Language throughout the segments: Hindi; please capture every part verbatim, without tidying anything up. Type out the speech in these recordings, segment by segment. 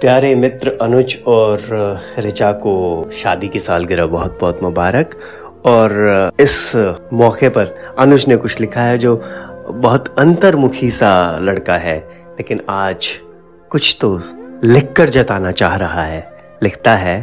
प्यारे मित्र अनुज और ऋचा को शादी की सालगिरह बहुत बहुत मुबारक। और इस मौके पर अनुज ने कुछ लिखा है जो बहुत अंतर्मुखी सा लड़का है, लेकिन आज कुछ तो लिखकर जताना चाह रहा है। लिखता है,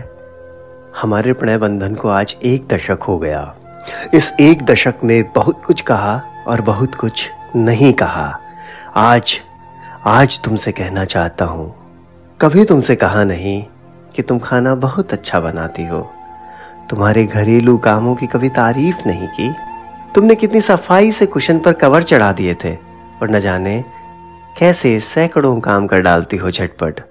हमारे प्रणय बंधन को आज एक दशक हो गया। इस एक दशक में बहुत कुछ कहा और बहुत कुछ नहीं कहा। आज आज तुमसे कहना चाहता हूं, कभी तुमसे कहा नहीं कि तुम खाना बहुत अच्छा बनाती हो। तुम्हारे घरेलू कामों की कभी तारीफ नहीं की। तुमने कितनी सफाई से कुशन पर कवर चढ़ा दिए थे और न जाने कैसे सैकड़ों काम कर डालती हो झटपट।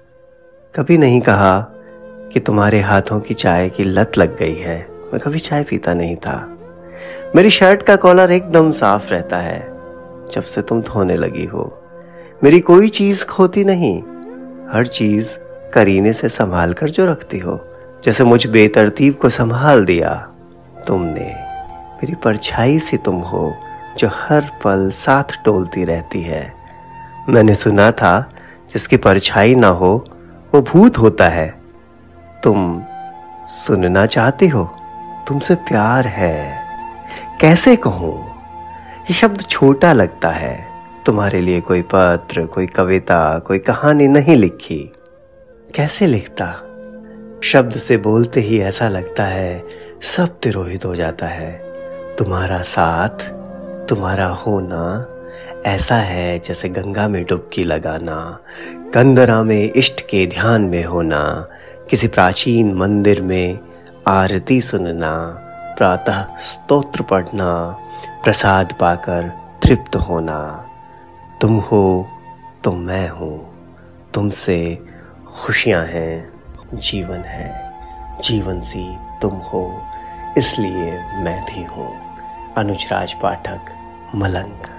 कभी नहीं कहा कि तुम्हारे हाथों की चाय की लत लग गई है। मैं कभी चाय पीता नहीं था। मेरी शर्ट का कॉलर एकदम साफ रहता है जब से तुम धोने लगी हो। मेरी कोई चीज खोती नहीं, हर चीज करीने से संभाल कर जो रखती हो। जैसे मुझ बेतरतीब को संभाल दिया तुमने। मेरी परछाई सी तुम हो जो हर पल साथ डोलती रहती है। मैंने सुना था जिसकी परछाई ना हो वो भूत होता है। तुम सुनना चाहती हो, तुमसे प्यार है। कैसे कहूं, ये शब्द छोटा लगता है। तुम्हारे लिए कोई पत्र, कोई कविता, कोई कहानी नहीं लिखी। कैसे लिखता? शब्द से बोलते ही ऐसा लगता है सब तिरोहित हो जाता है। तुम्हारा साथ, तुम्हारा होना ऐसा है जैसे गंगा में डुबकी लगाना, कंदरा में इष्ट के ध्यान में होना, किसी प्राचीन मंदिर में आरती सुनना, प्रातः स्तोत्र पढ़ना, प्रसाद पाकर तृप्त होना। तुम हो तो मैं हूं, तुमसे खुशियां हैं, जीवन है, जीवन सी तुम हो, इसलिए मैं भी हूं। अनुज राज पाठक, मलंग।